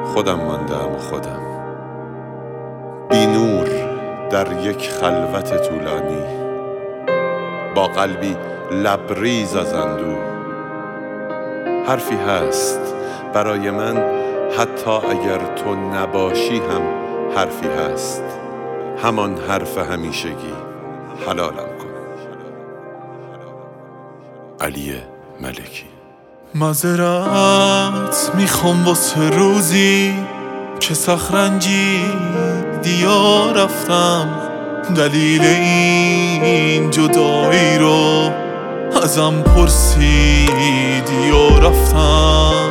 خودم ماندم و خودم بی نور در یک خلوت طولانی، با قلبی لبریز از اندوه. حرفی هست برای من حتی اگر تو نباشی هم حرفی هست، همان حرف همیشگی حلالم کن. علی ملکی. معذرت میخوام واسه روزی که سخرنجی دیا رفتم، دلیل این جدایی رو ازم پرسیدی یا رفتم.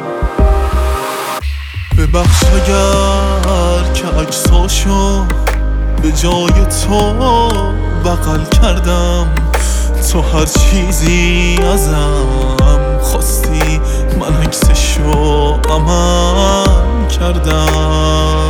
ببخش اگر که عکساشو به جای تو بغل کردم، تو هر چیزی ازم خواستی من عکسشو عمل کردم.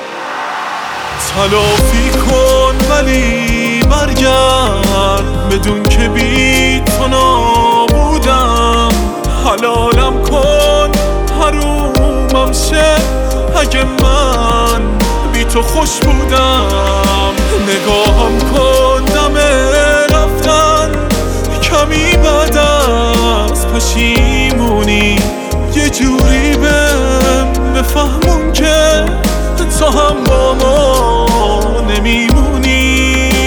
تلافی کن ولی برگرد بدون که بی تو نبودم، حلالم کن حرومم شه اگه من بی تو خوش بودم. نگاهم کن دم رفتن کمی بعد از پشیمونی، یه جوری بفهمون که تو هم با ما نمیمونی.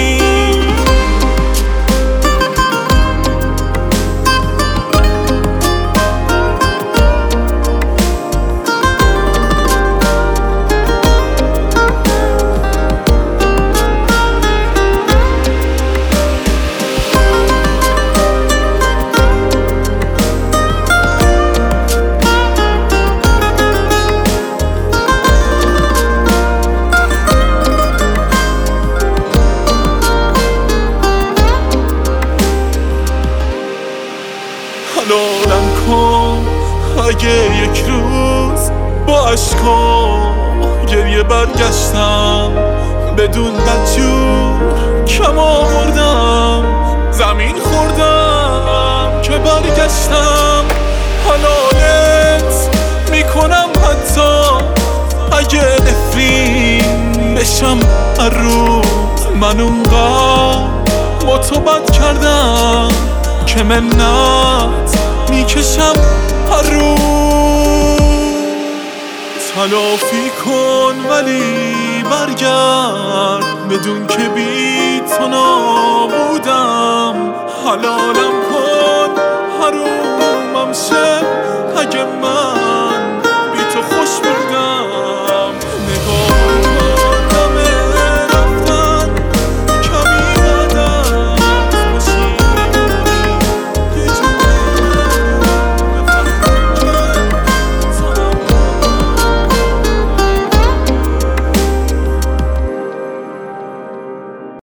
حلالم کن اگه یک روز با عشقا گریه برگشتم، بدون بدجور کم آوردم زمین خوردم که برگشتم. حلالت میکنم حتی اگه نفرین بشم هر روز، من اونقدر با تو بد کردم که منت میکشم هر روز. تلافی کن ولی برگرد بدون که بی تو نبودم، حلالم کن حرومم شه اگه من